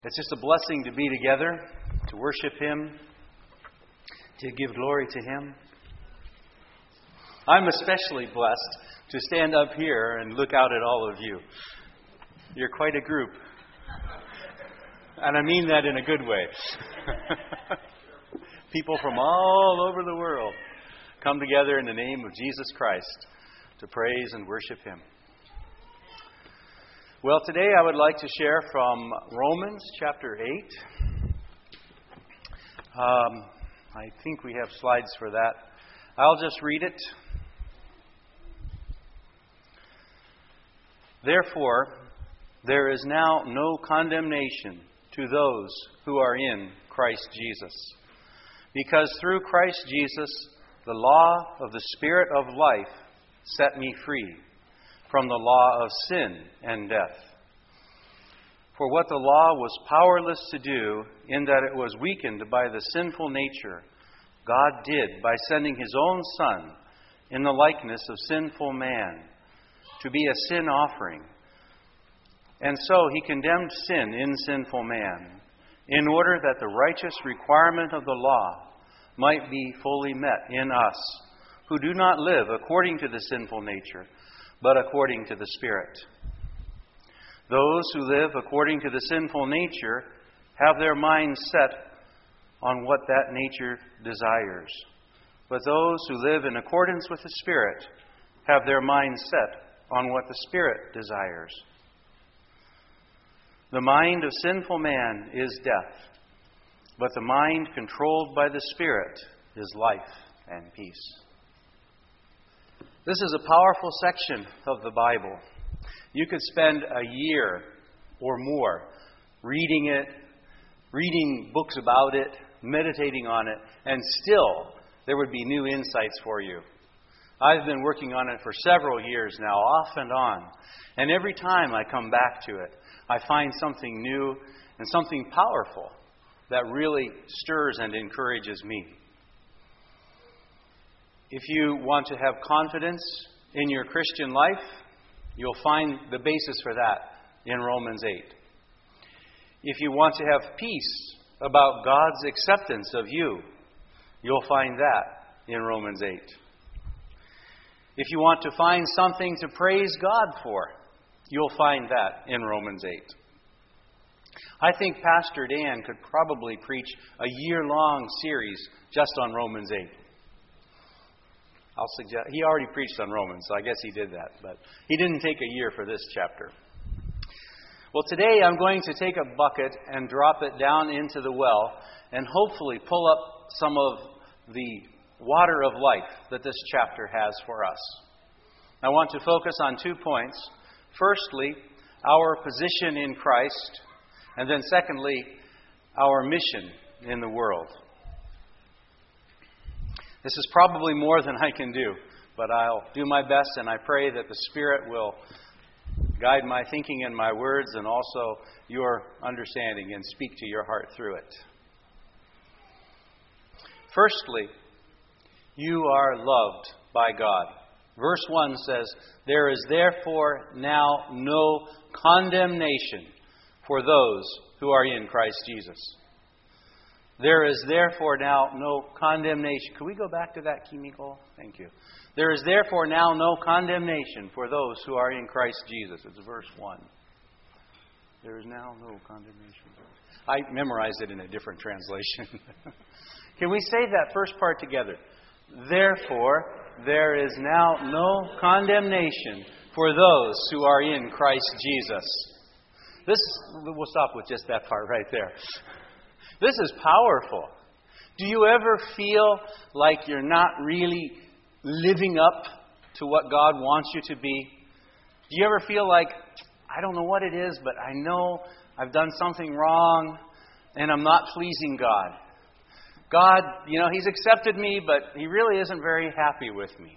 It's just a blessing to be together, to worship Him, to give glory to Him. I'm especially blessed to stand up here and look out at all of you. You're quite a group. And I mean that in a good way. People from all over the world come together in the name of Jesus Christ to praise and worship Him. Well, today I would like to share from Romans chapter 8. I think we have slides for that. I'll just read it. Therefore, there is now no condemnation to those who are in Christ Jesus. Because through Christ Jesus, the law of the Spirit of life set me free from the law of sin and death. For what the law was powerless to do, in that it was weakened by the sinful nature, God did by sending His own Son in the likeness of sinful man to be a sin offering. And so He condemned sin in sinful man, in order that the righteous requirement of the law might be fully met in us, who do not live according to the sinful nature, but according to the Spirit. Those who live according to the sinful nature have their minds set on what that nature desires. But those who live in accordance with the Spirit have their minds set on what the Spirit desires. The mind of sinful man is death, but the mind controlled by the Spirit is life and peace. This is a powerful section of the Bible. You could spend a year or more reading it, reading books about it, meditating on it, and still there would be new insights for you. I've been working on it for several years now, off and on. And every time I come back to it, I find something new and something powerful that really stirs and encourages me. If you want to have confidence in your Christian life, you'll find the basis for that in Romans 8. If you want to have peace about God's acceptance of you, you'll find that in Romans 8. If you want to find something to praise God for, you'll find that in Romans 8. I think Pastor Dan could probably preach a year-long series just on Romans 8. He already preached on Romans, so I guess he did that. But he didn't take a year for this chapter. Well, today I'm going to take a bucket and drop it down into the well and hopefully pull up some of the water of life that this chapter has for us. I want to focus on 2 points. Firstly, our position in Christ, and then secondly, our mission in the world. This is probably more than I can do, but I'll do my best, and I pray that the Spirit will guide my thinking and my words and also your understanding and speak to your heart through it. Firstly, you are loved by God. Verse 1 says, "There is therefore now no condemnation for those who are in Christ Jesus." There is therefore now no condemnation. Could we go back to that, Kimiko? Thank you. There is therefore now no condemnation for those who are in Christ Jesus. It's verse 1. There is now no condemnation. I memorized it in a different translation. Can we say that first part together? Therefore, there is now no condemnation for those who are in Christ Jesus. We'll stop with just that part right there. This is powerful. Do you ever feel like you're not really living up to what God wants you to be? Do you ever feel like, I don't know what it is, but I know I've done something wrong and I'm not pleasing God? God, He's accepted me, but He really isn't very happy with me.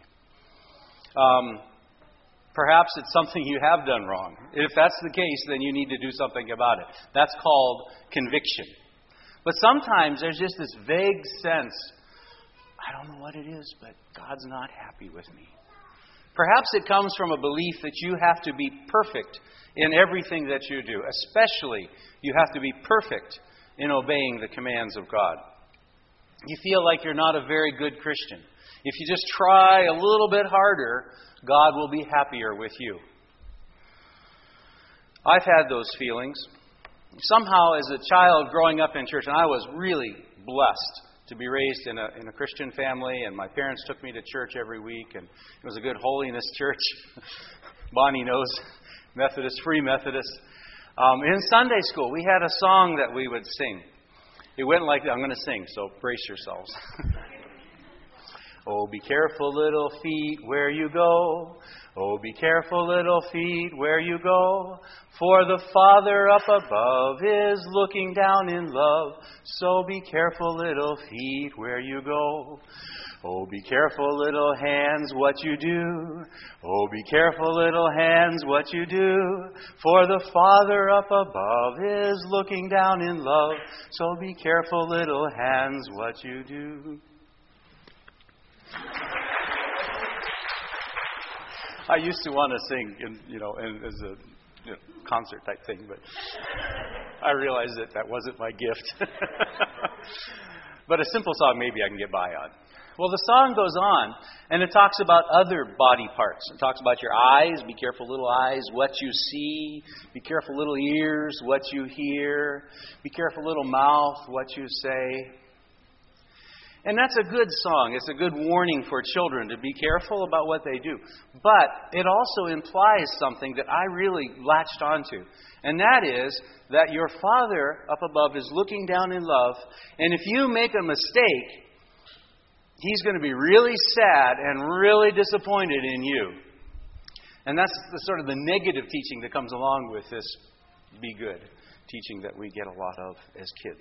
Perhaps it's something you have done wrong. If that's the case, then you need to do something about it. That's called conviction. But sometimes there's just this vague sense, I don't know what it is, but God's not happy with me. Perhaps it comes from a belief that you have to be perfect in everything that you do. Especially, you have to be perfect in obeying the commands of God. You feel like you're not a very good Christian. If you just try a little bit harder, God will be happier with you. I've had those feelings. Somehow, as a child growing up in church, and I was really blessed to be raised in a Christian family, and my parents took me to church every week, and it was a good holiness church. Bonnie knows, Methodist, Free Methodist. In Sunday school, we had a song that we would sing. It went like, I'm going to sing, so brace yourselves. Oh, be careful, little feet, where you go. Oh, be careful, little feet, where you go. For the Father up above is looking down in love. So be careful, little feet, where you go. Oh, be careful, little hands, what you do. Oh, be careful, little hands, what you do. For the Father up above is looking down in love. So be careful, little hands, what you do. I used to want to sing, as a concert type thing, but I realized that wasn't my gift. But a simple song, maybe I can get by on. Well, the song goes on, and it talks about other body parts. It talks about your eyes. Be careful, little eyes, what you see. Be careful, little ears, what you hear. Be careful, little mouth, what you say. And that's a good song. It's a good warning for children to be careful about what they do. But it also implies something that I really latched onto. And that is that your Father up above is looking down in love. And if you make a mistake, He's going to be really sad and really disappointed in you. And that's the sort of the negative teaching that comes along with this be good teaching that we get a lot of as kids.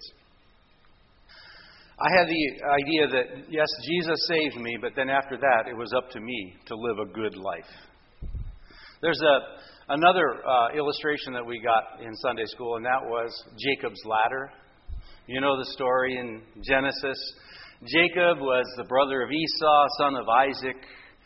I had the idea that, yes, Jesus saved me, but then after that, it was up to me to live a good life. There's another illustration that we got in Sunday school, and that was Jacob's ladder. You know the story in Genesis. Jacob was the brother of Esau, son of Isaac.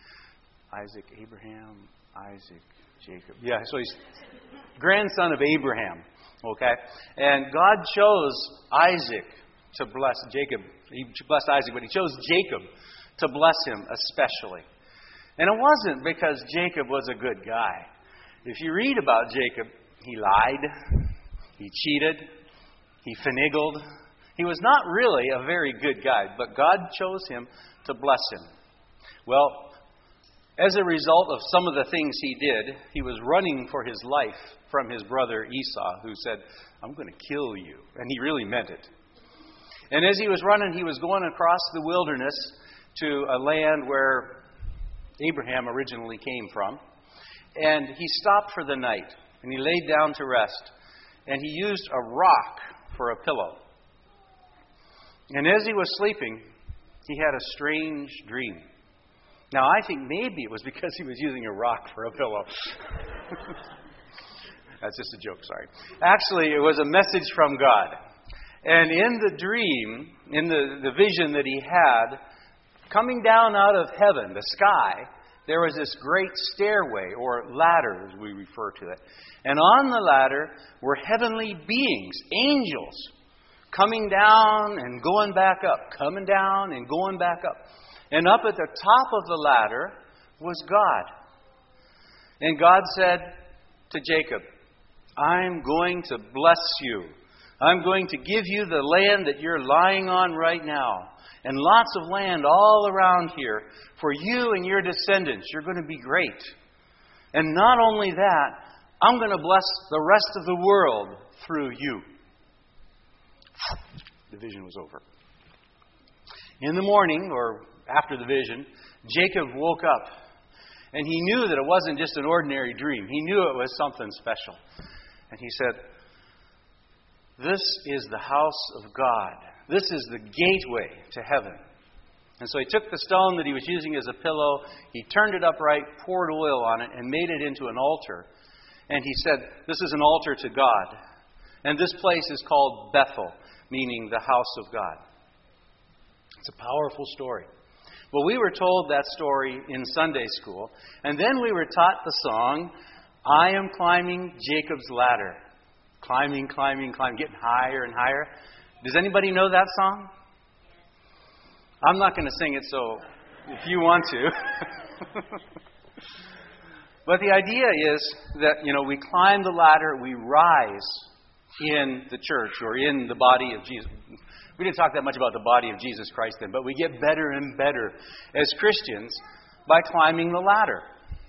Jacob. Yeah, so he's grandson of Abraham. Okay? And God chose Isaac to bless Jacob. He blessed Isaac, but He chose Jacob to bless him especially. And it wasn't because Jacob was a good guy. If you read about Jacob, he lied, he cheated, he finagled. He was not really a very good guy, but God chose him to bless him. Well, as a result of some of the things he did, he was running for his life from his brother Esau, who said, I'm going to kill you. And he really meant it. And as he was running, he was going across the wilderness to a land where Abraham originally came from. And he stopped for the night, and he laid down to rest. And he used a rock for a pillow. And as he was sleeping, he had a strange dream. Now, I think maybe it was because he was using a rock for a pillow. That's just a joke, sorry. Actually, it was a message from God. And in the dream, in the vision that he had, coming down out of heaven, the sky, there was this great stairway, or ladder as we refer to it. And on the ladder were heavenly beings, angels, coming down and going back up, coming down and going back up. And up at the top of the ladder was God. And God said to Jacob, I'm going to bless you. I'm going to give you the land that you're lying on right now. And lots of land all around here. For you and your descendants, you're going to be great. And not only that, I'm going to bless the rest of the world through you. The vision was over. In the morning, or after the vision, Jacob woke up. And he knew that it wasn't just an ordinary dream. He knew it was something special. And he said, this is the house of God. This is the gateway to heaven. And so he took the stone that he was using as a pillow, he turned it upright, poured oil on it, and made it into an altar. And he said, this is an altar to God. And this place is called Bethel, meaning the house of God. It's a powerful story. Well, we were told that story in Sunday school, and then we were taught the song, I am climbing Jacob's ladder. Climbing, climbing, climbing, getting higher and higher. Does anybody know that song? I'm not going to sing it, so if you want to. But the idea is that, we climb the ladder, we rise in the church or in the body of Jesus. We didn't talk that much about the body of Jesus Christ then, but we get better and better as Christians by climbing the ladder.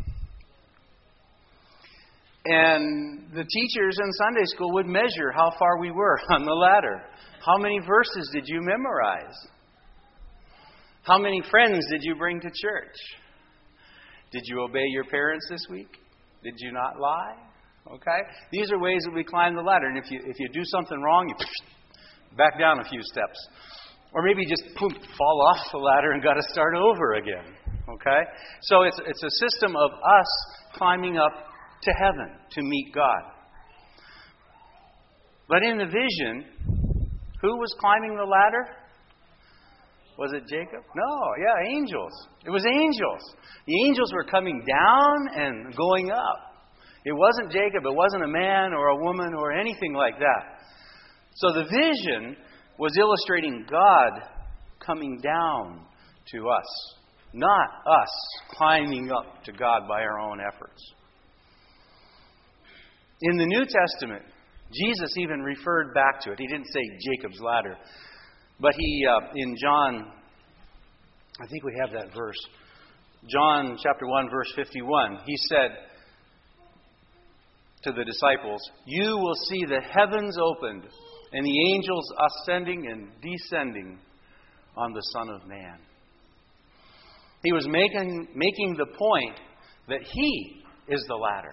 And the teachers in Sunday school would measure how far we were on the ladder. How many verses did you memorize? How many friends did you bring to church? Did you obey your parents this week? Did you not lie? Okay? These are ways that we climb the ladder. And if you do something wrong, you back down a few steps. Or maybe just fall off the ladder and got to start over again. Okay? So it's a system of us climbing up to heaven to meet God. But in the vision, who was climbing the ladder? Was it Jacob? No, angels. It was angels. The angels were coming down and going up. It wasn't Jacob. It wasn't a man or a woman or anything like that. So the vision was illustrating God coming down to us, not us climbing up to God by our own efforts. In the New Testament, Jesus even referred back to it. He didn't say Jacob's ladder. But he, in John, I think we have that verse. John chapter 1, verse 51. He said to the disciples, you will see the heavens opened and the angels ascending and descending on the Son of Man. He was making the point that He is the ladder.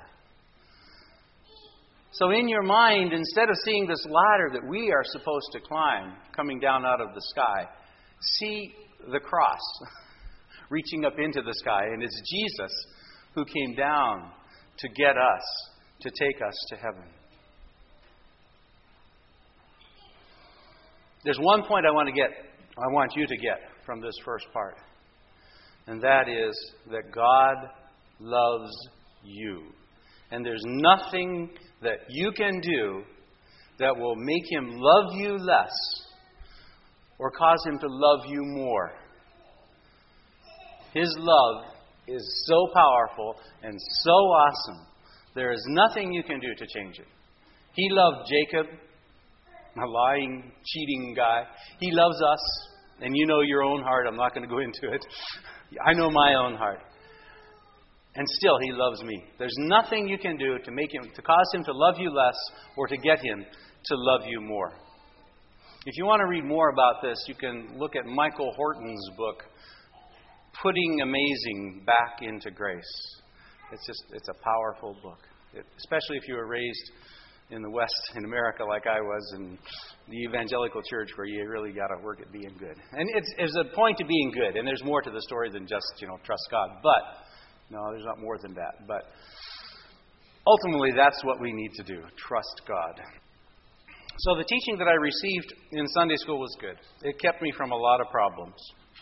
So in your mind, instead of seeing this ladder that we are supposed to climb coming down out of the sky, see the cross reaching up into the sky. And it's Jesus who came down to get us, to take us to heaven. There's one point I want you to get from this first part. And that is that God loves you. And there's nothing that you can do that will make Him love you less or cause Him to love you more. His love is so powerful and so awesome. There is nothing you can do to change it. He loved Jacob, a lying, cheating guy. He loves us, and you know your own heart. I'm not going to go into it. I know my own heart. And still, He loves me. There's nothing you can do to cause Him to love you less or to get Him to love you more. If you want to read more about this, you can look at Michael Horton's book, Putting Amazing Back into Grace. It's a powerful book, especially if you were raised in the West, in America, like I was, in the evangelical church, where you really got to work at being good. And there's a point to being good, and there's more to the story than just trust God. But no, there's not more than that. But ultimately, that's what we need to do: trust God. So the teaching that I received in Sunday school was good. It kept me from a lot of problems.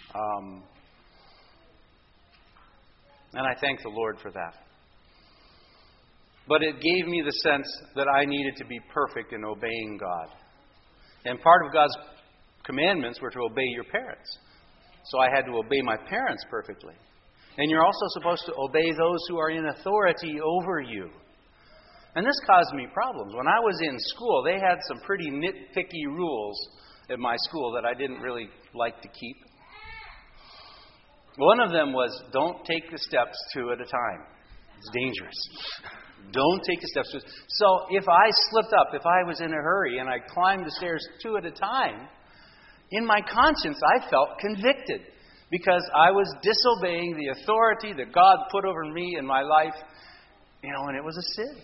And I thank the Lord for that. But it gave me the sense that I needed to be perfect in obeying God. And part of God's commandments were to obey your parents. So I had to obey my parents perfectly. And you're also supposed to obey those who are in authority over you. And this caused me problems. When I was in school, they had some pretty nitpicky rules at my school that I didn't really like to keep. One of them was, don't take the steps two at a time. It's dangerous. Don't take the steps. So if I slipped up, if I was in a hurry and I climbed the stairs two at a time, in my conscience I felt convicted because I was disobeying the authority that God put over me in my life, and it was a sin.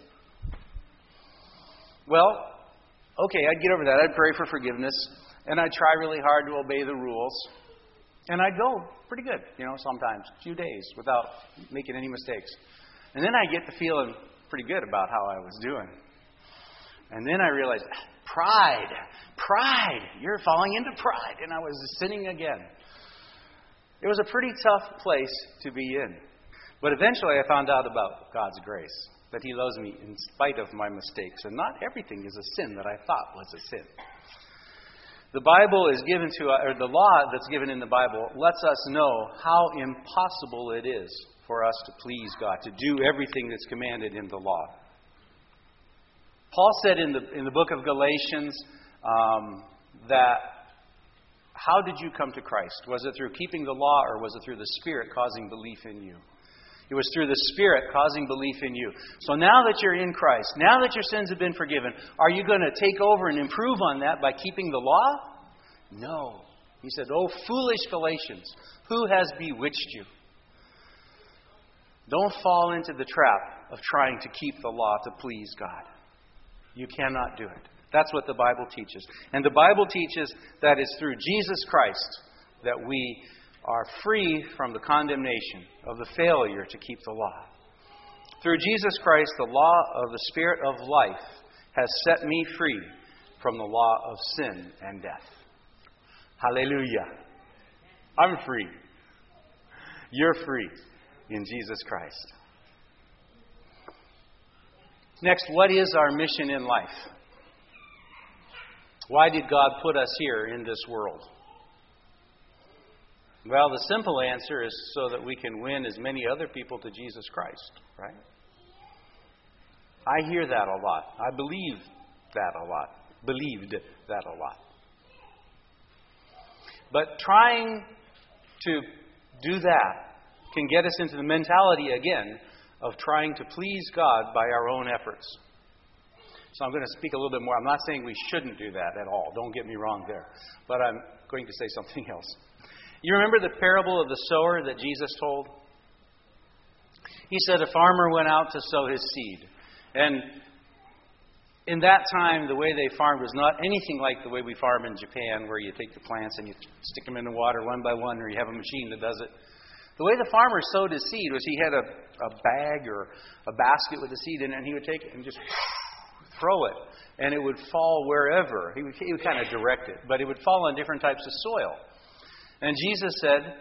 Well, okay, I'd get over that. I'd pray for forgiveness, and I'd try really hard to obey the rules. And I'd go pretty good, sometimes, a few days without making any mistakes. And then I get to feeling pretty good about how I was doing. And then I realized, pride, you're falling into pride. And I was sinning again. It was a pretty tough place to be in. But eventually I found out about God's grace, that He loves me in spite of my mistakes. And not everything is a sin that I thought was a sin. The Bible is given to us, or the law that's given in the Bible lets us know how impossible it is for us to please God, to do everything that's commanded in the law. Paul said in the book of Galatians that how did you come to Christ? Was it through keeping the law, or was it through the Spirit causing belief in you? It was through the Spirit causing belief in you. So now that you're in Christ, now that your sins have been forgiven, are you going to take over and improve on that by keeping the law? No. He said, "Oh, foolish Galatians, who has bewitched you?" Don't fall into the trap of trying to keep the law to please God. You cannot do it. That's what the Bible teaches. And the Bible teaches that it's through Jesus Christ that we are free from the condemnation of the failure to keep the law. Through Jesus Christ, the law of the Spirit of life has set me free from the law of sin and death. Hallelujah. I'm free. You're free in Jesus Christ. Next, what is our mission in life? Why did God put us here in this world? Well, the simple answer is so that we can win as many other people to Jesus Christ, right? I hear that a lot. I believe that a lot. Believed that a lot. But trying to do that can get us into the mentality again of trying to please God by our own efforts. So I'm going to speak a little bit more. I'm not saying we shouldn't do that at all. Don't get me wrong there. But I'm going to say something else. You remember the parable of the sower that Jesus told? He said a farmer went out to sow his seed. And in that time, the way they farmed was not anything like the way we farm in Japan, where you take the plants and you stick them in the water one by one, or you have a machine that does it. The way the farmer sowed his seed was he had a bag or a basket with the seed in it, and he would take it and just throw it, and it would fall wherever. He would kind of direct it, but it would fall on different types of soil. And Jesus said,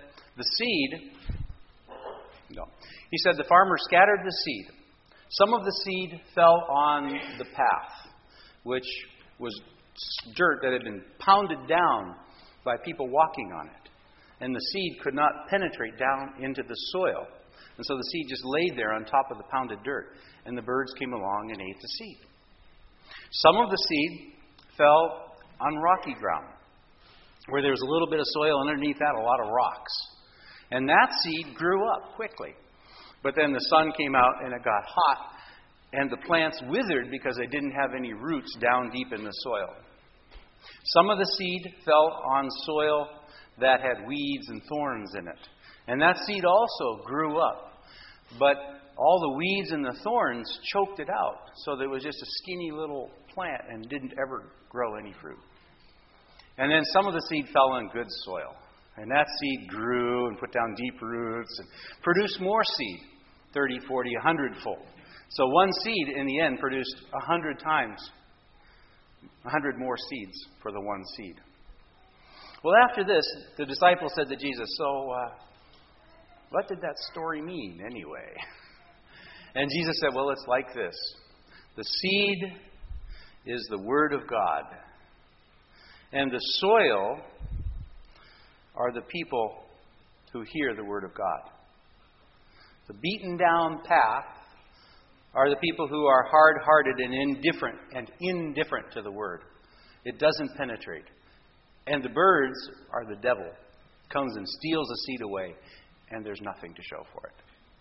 He said the farmer scattered the seed. Some of the seed fell on the path, which was dirt that had been pounded down by people walking on it. And the seed could not penetrate down into the soil. And so the seed just laid there on top of the pounded dirt. And the birds came along and ate the seed. Some of the seed fell on rocky ground, where there was a little bit of soil underneath that, a lot of rocks. And that seed grew up quickly. But then the sun came out and it got hot, and the plants withered because they didn't have any roots down deep in the soil. Some of the seed fell on soil that had weeds and thorns in it. And that seed also grew up. But all the weeds and the thorns choked it out. So there was just a skinny little plant and didn't ever grow any fruit. And then some of the seed fell on good soil. And that seed grew and put down deep roots and produced more seed, 30, 40, 100-fold. So one seed in the end produced 100 times, 100 more seeds for the one seed. Well, after this, the disciples said to Jesus, "So, what did that story mean anyway?" And Jesus said, "Well, it's like this. The seed is the Word of God. And the soil are the people who hear the Word of God. The beaten down path are the people who are hard-hearted and indifferent to the Word. It doesn't penetrate. And the birds are the devil. Comes and steals the seed away, and there's nothing to show for it.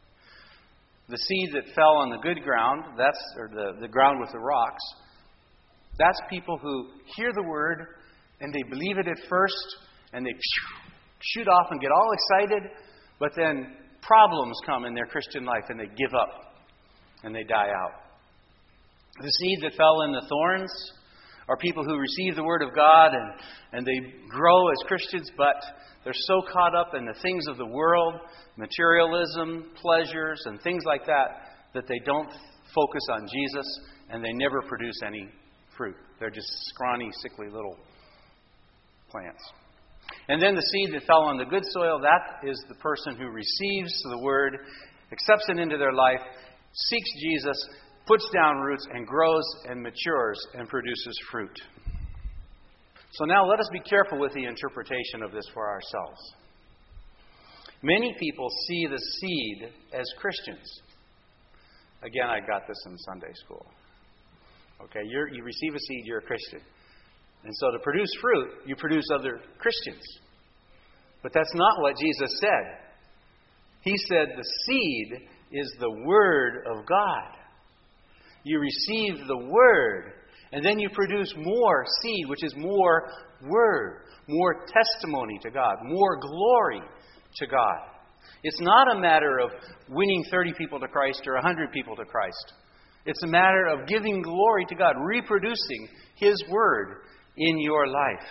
The seed that fell on the good ground, the ground with the rocks, that's people who hear the Word, and they believe it at first, and they shoot off and get all excited, but then problems come in their Christian life, and they give up, and they die out. The seed that fell in the thorns are people who receive the Word of God, and they grow as Christians, but they're so caught up in the things of the world, materialism, pleasures, and things like that, that they don't focus on Jesus, and they never produce any fruit. They're just scrawny, sickly little plants. And then the seed that fell on the good soil, that is the person who receives the Word, accepts it into their life, seeks Jesus, puts down roots, and grows and matures and produces fruit. So now let us be careful with the interpretation of this for ourselves. Many people see the seed as Christians. Again, I got this in Sunday school. Okay, you receive a seed, you're a Christian. And so to produce fruit, you produce other Christians. But that's not what Jesus said. He said the seed is the Word of God. You receive the Word, and then you produce more seed, which is more Word, more testimony to God, more glory to God. It's not a matter of winning 30 people to Christ or 100 people to Christ. It's a matter of giving glory to God, reproducing His Word in your life.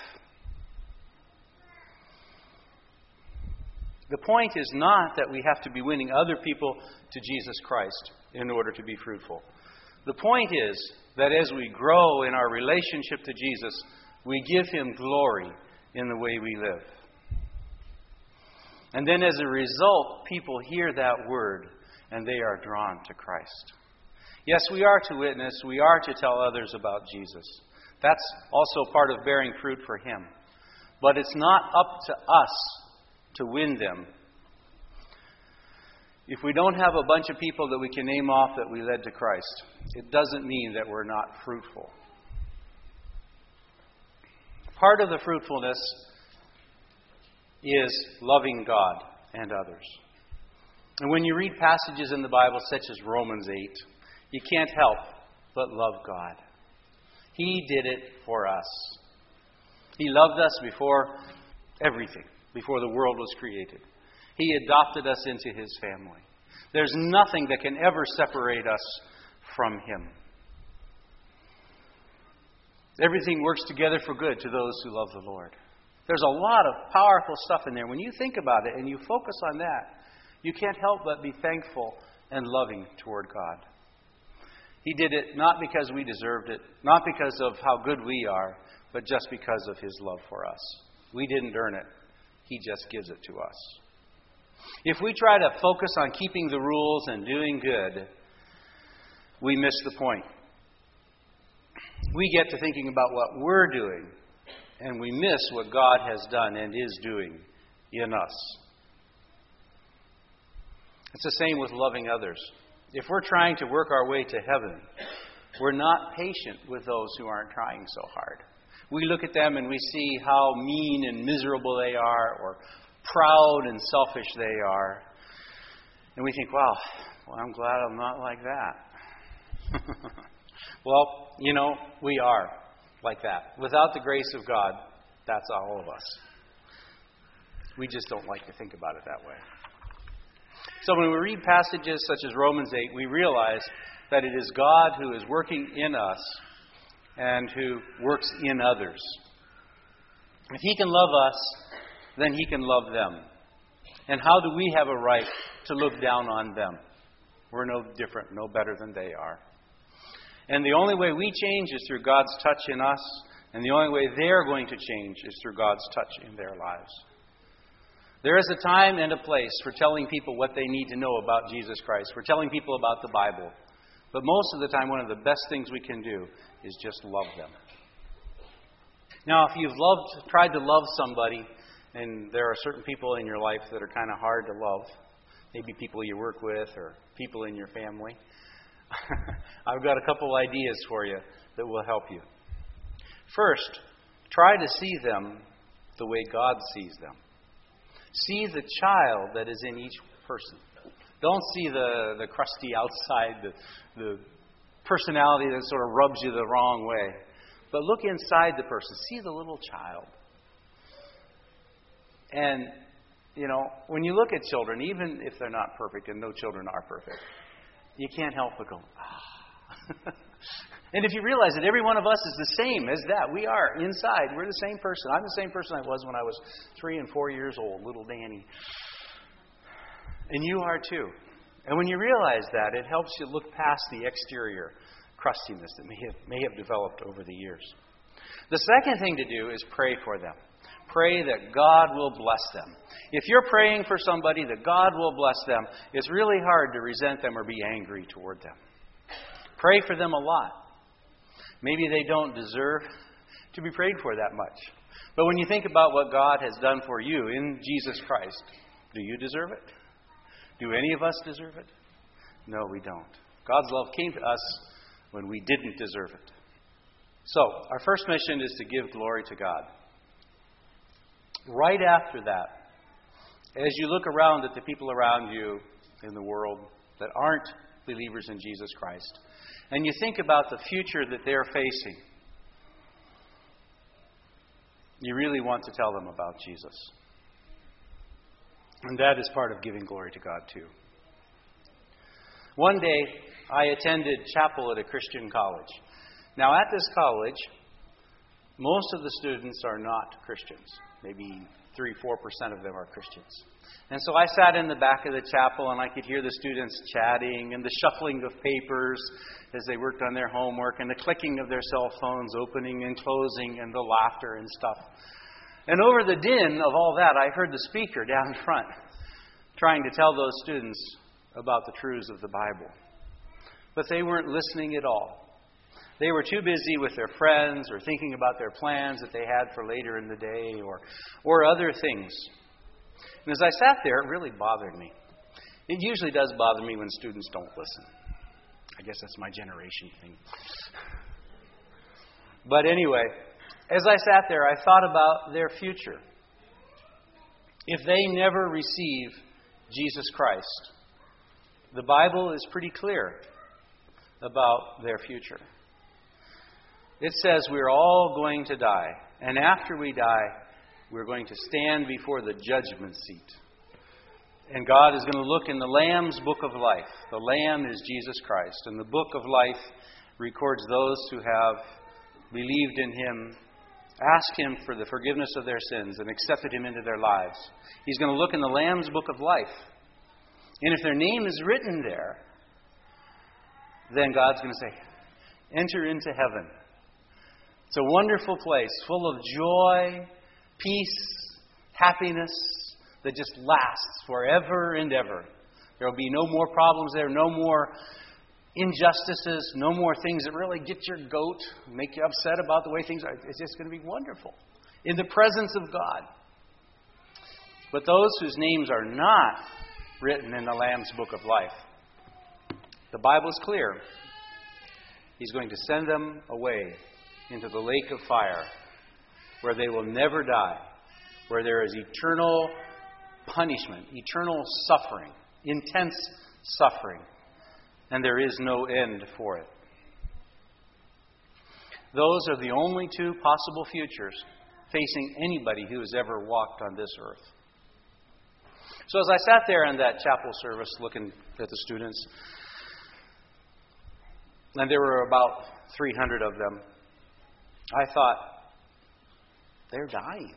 The point is not that we have to be winning other people to Jesus Christ in order to be fruitful. The point is that as we grow in our relationship to Jesus, we give Him glory in the way we live. And then as a result, people hear that word and they are drawn to Christ. Yes, we are to witness. We are to tell others about Jesus. That's also part of bearing fruit for Him. But it's not up to us to win them. If we don't have a bunch of people that we can name off that we led to Christ, it doesn't mean that we're not fruitful. Part of the fruitfulness is loving God and others. And when you read passages in the Bible such as Romans 8, you can't help but love God. He did it for us. He loved us before everything, before the world was created. He adopted us into His family. There's nothing that can ever separate us from Him. Everything works together for good to those who love the Lord. There's a lot of powerful stuff in there. When you think about it and you focus on that, you can't help but be thankful and loving toward God. He did it not because we deserved it, not because of how good we are, but just because of His love for us. We didn't earn it. He just gives it to us. If we try to focus on keeping the rules and doing good, we miss the point. We get to thinking about what we're doing, and we miss what God has done and is doing in us. It's the same with loving others. If we're trying to work our way to heaven, we're not patient with those who aren't trying so hard. We look at them and we see how mean and miserable they are, or proud and selfish they are. And we think, wow, I'm glad I'm not like that. Well, we are like that. Without the grace of God, that's all of us. We just don't like to think about it that way. So when we read passages such as Romans 8, we realize that it is God who is working in us and who works in others. If He can love us, then He can love them. And how do we have a right to look down on them? We're no different, no better than they are. And the only way we change is through God's touch in us, and the only way they're going to change is through God's touch in their lives. There is a time and a place for telling people what they need to know about Jesus Christ, for telling people about the Bible. But most of the time, one of the best things we can do is just love them. Now, if you've tried to love somebody, and there are certain people in your life that are kind of hard to love, maybe people you work with or people in your family, I've got a couple ideas for you that will help you. First, try to see them the way God sees them. See the child that is in each person. Don't see the crusty outside, the personality that sort of rubs you the wrong way. But look inside the person. See the little child. And, when you look at children, even if they're not perfect, and no children are perfect, you can't help but go, ah. And if you realize that every one of us is the same as that, we are inside. We're the same person. I'm the same person I was when I was 3 and 4 years old, little Danny. And you are too. And when you realize that, it helps you look past the exterior crustiness that may have developed over the years. The second thing to do is pray for them. Pray that God will bless them. If you're praying for somebody that God will bless them, it's really hard to resent them or be angry toward them. Pray for them a lot. Maybe they don't deserve to be prayed for that much. But when you think about what God has done for you in Jesus Christ, do you deserve it? Do any of us deserve it? No, we don't. God's love came to us when we didn't deserve it. So, our first mission is to give glory to God. Right after that, as you look around at the people around you in the world that aren't believers in Jesus Christ, and you think about the future that they're facing, you really want to tell them about Jesus. And that is part of giving glory to God too. One day, I attended chapel at a Christian college. Now, at this college, most of the students are not Christians. Maybe 3-4% of them are Christians. And so I sat in the back of the chapel and I could hear the students chatting and the shuffling of papers as they worked on their homework and the clicking of their cell phones opening and closing and the laughter and stuff. And over the din of all that, I heard the speaker down front trying to tell those students about the truths of the Bible. But they weren't listening at all. They were too busy with their friends or thinking about their plans that they had for later in the day or other things. And as I sat there, it really bothered me. It usually does bother me when students don't listen. I guess that's my generation thing. But anyway, as I sat there, I thought about their future. If they never receive Jesus Christ, the Bible is pretty clear about their future. It says we're all going to die. And after we die, we're going to stand before the judgment seat. And God is going to look in the Lamb's book of life. The Lamb is Jesus Christ. And the book of life records those who have believed in Him, asked Him for the forgiveness of their sins, and accepted Him into their lives. He's going to look in the Lamb's book of life. And if their name is written there, then God's going to say, enter into heaven. It's a wonderful place full of joy, peace, happiness that just lasts forever and ever. There will be no more problems there, no more injustices, no more things that really get your goat, make you upset about the way things are. It's just going to be wonderful in the presence of God. But those whose names are not written in the Lamb's book of life, the Bible is clear. He's going to send them away into the lake of fire, where they will never die, where there is eternal punishment, eternal suffering, intense suffering, and there is no end for it. Those are the only two possible futures facing anybody who has ever walked on this earth. So as I sat there in that chapel service looking at the students, and there were about 300 of them, I thought, they're dying.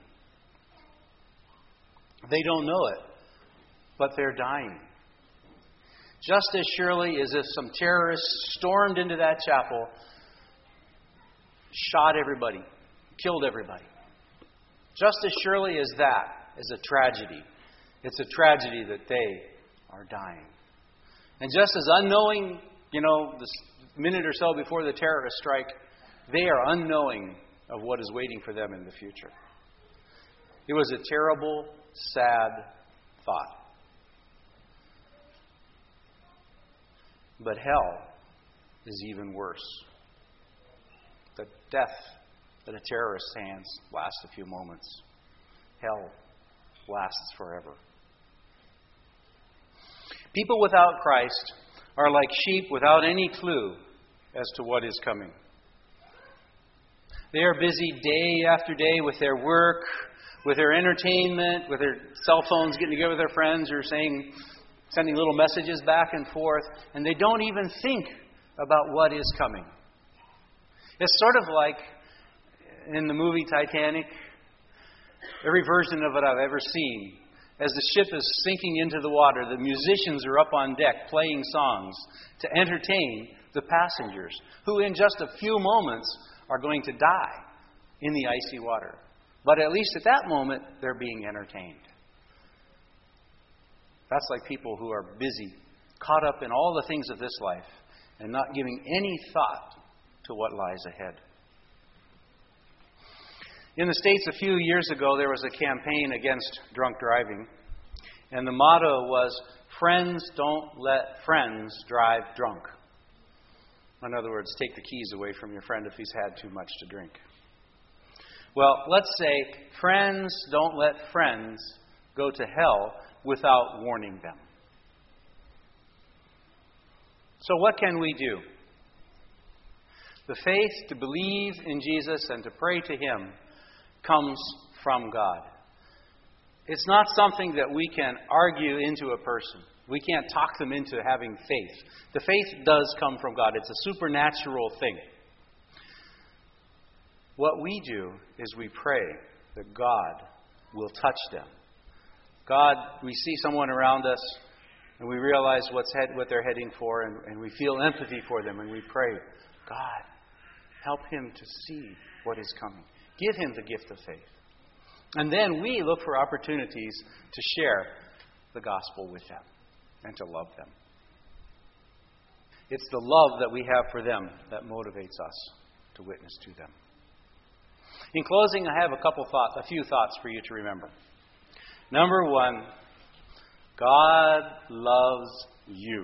They don't know it, but they're dying. Just as surely as if some terrorists stormed into that chapel, shot everybody, killed everybody. Just as surely as that is a tragedy. It's a tragedy that they are dying. And just as unknowing, this minute or so before the terrorist strike, they are unknowing of what is waiting for them in the future. It was a terrible, sad thought. But hell is even worse. The death at a terrorist's hands lasts a few moments. Hell lasts forever. People without Christ are like sheep without any clue as to what is coming. They are busy day after day with their work, with their entertainment, with their cell phones, getting together with their friends, or sending little messages back and forth, and they don't even think about what is coming. It's sort of like in the movie Titanic, every version of it I've ever seen. As the ship is sinking into the water, the musicians are up on deck playing songs to entertain the passengers, who in just a few moments are going to die in the icy water. But at least at that moment, they're being entertained. That's like people who are busy, caught up in all the things of this life, and not giving any thought to what lies ahead. In the States a few years ago, there was a campaign against drunk driving. And the motto was, "Friends don't let friends drive drunk." In other words, take the keys away from your friend if he's had too much to drink. Well, let's say, friends don't let friends go to hell without warning them. So what can we do? The faith to believe in Jesus and to pray to Him comes from God. It's not something that we can argue into a person. We can't talk them into having faith. The faith does come from God. It's a supernatural thing. What we do is we pray that God will touch them. God, we see someone around us and we realize what they're heading for, and we feel empathy for them, and we pray, God, help him to see what is coming. Give him the gift of faith. And then we look for opportunities to share the gospel with them and to love them. It's the love that we have for them that motivates us to witness to them. In closing, I have a few thoughts for you to remember. Number one, God loves you.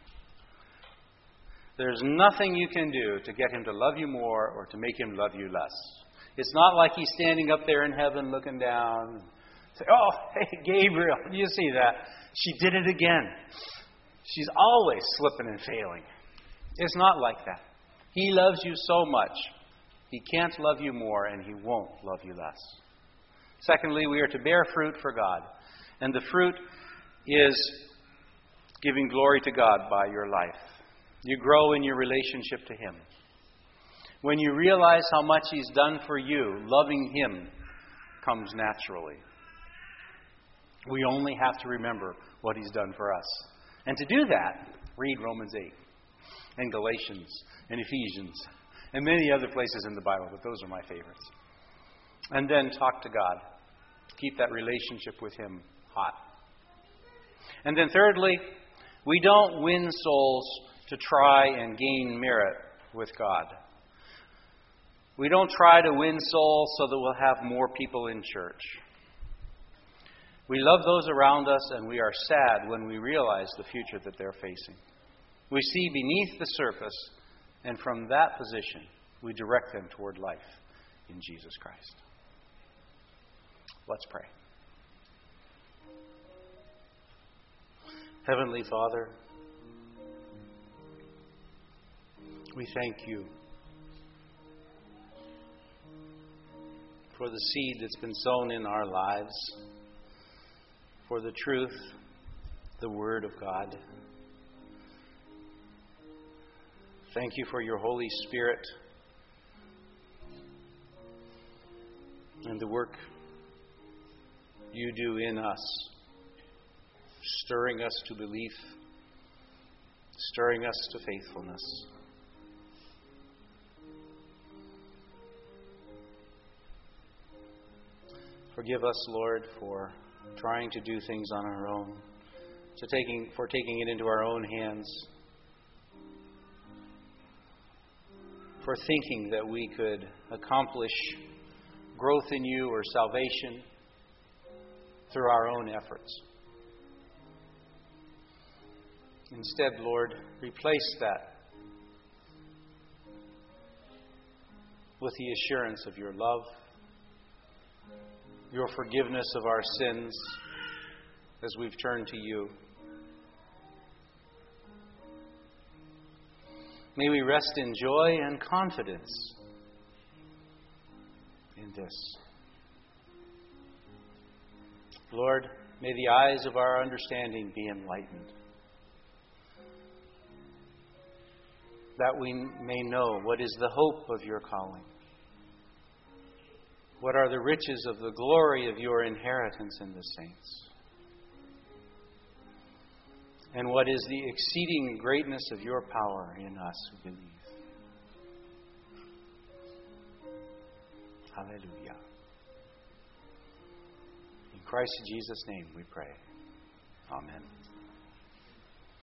There's nothing you can do to get him to love you more or to make him love you less. It's not like he's standing up there in heaven looking down and say, "Oh, hey, Gabriel, you see that? She did it again." She's always slipping and failing. It's not like that. He loves you so much. He can't love you more, and he won't love you less. Secondly, we are to bear fruit for God. And the fruit is giving glory to God by your life. You grow in your relationship to him. When you realize how much he's done for you, loving him comes naturally. We only have to remember what he's done for us. And to do that, read Romans 8 and Galatians and Ephesians and many other places in the Bible, but those are my favorites. And then talk to God. Keep that relationship with him hot. And then thirdly, we don't win souls to try and gain merit with God. We don't try to win souls so that we'll have more people in church. We love those around us, and we are sad when we realize the future that they're facing. We see beneath the surface, and from that position, we direct them toward life in Jesus Christ. Let's pray. Heavenly Father, we thank you for the seed that's been sown in our lives, for the truth, the Word of God. Thank you for your Holy Spirit and the work you do in us, stirring us to belief, stirring us to faithfulness. Forgive us, Lord, for trying to do things on our own, for taking it into our own hands, for thinking that we could accomplish growth in you or salvation through our own efforts. Instead, Lord, replace that with the assurance of your love, your forgiveness of our sins as we've turned to you. May we rest in joy and confidence in this. Lord, may the eyes of our understanding be enlightened, that we may know what is the hope of your calling. What are the riches of the glory of your inheritance in the saints? And what is the exceeding greatness of your power in us who believe? Hallelujah. Christ Jesus' name we pray. Amen.